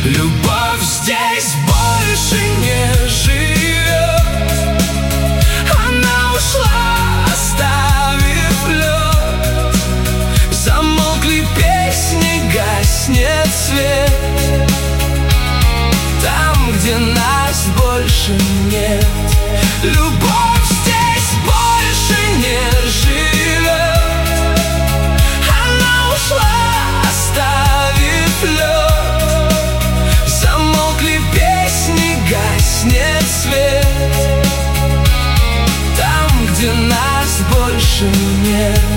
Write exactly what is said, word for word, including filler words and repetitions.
Любовь здесь больше не живет. Она ушла, оставив лед. Замолкли песни, гаснет свет. Там, где нас больше нет. Любовь здесь больше не живет. Она ушла, оставив лед. Замолкли песни, гаснет свет. Там, где нас больше нет.